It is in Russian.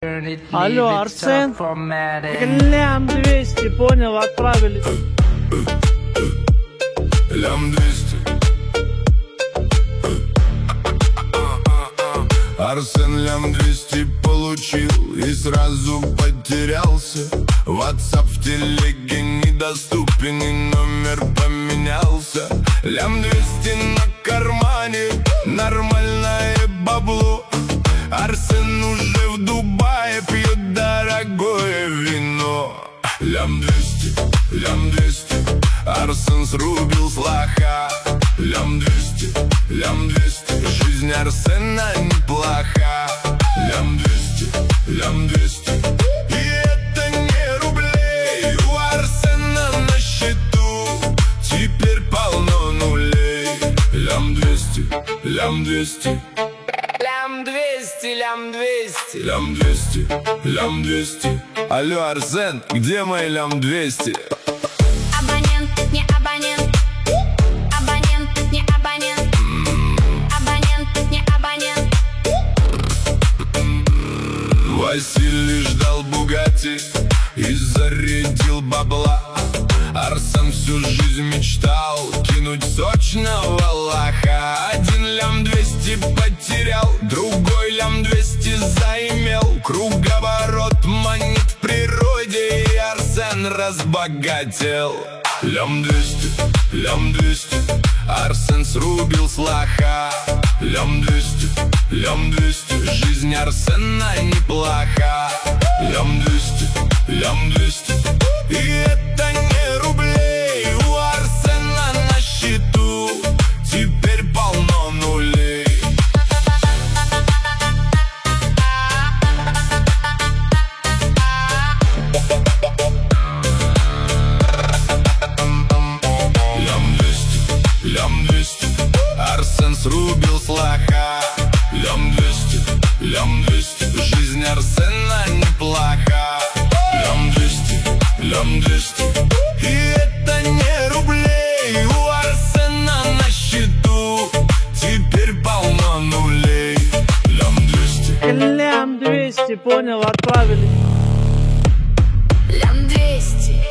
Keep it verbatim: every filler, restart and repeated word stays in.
Алло, Арсен, лям двести, понял, отправили. Лям двести. Арсен лям двести получил и сразу потерялся. WhatsApp в телеге недоступен и номер поменялся. Лям двести на кармане, нормальное бабло. Арсен уже в Дубае пьет дорогое вино. Лям двести, лям двести, Арсен срубил с лоха. Лям двести, лям двести, жизнь Арсена неплоха. Лям двести, лям двести, и это не рублей. У Арсена на счету теперь полно нулей. Лям двести, лям двести, лям двести, лям двести, лям двести, лям двести. Алло, Арсен, где мои лям двести? Абонент, не абонент. Абонент, не абонент. Абонент, не абонент. Василий ждал Бугатти и зарядил бабла. Арсен всю жизнь мечтал кинуть сочного лоха. Один лям двести потерял, другой лям двести заимел. Круговорот монет в природе, и Арсен разбогател. Лям двести, лям двести, Арсен срубил с лоха. Лям двести, лям двести, жизнь Арсена неплоха. Лям двести, лям двести, и это не рублей. У Арсена на счету теперь полно нулей. Лям двести, лям двести, Арсен срубил с лоха. Лям двести, лям двести, жизнь Арсена неплоха. Лям двести, лям двести, и это не рублей. У Арсена на счету теперь полно нулей. Лям двести, Лям двести, понял, отправили. Лям двести.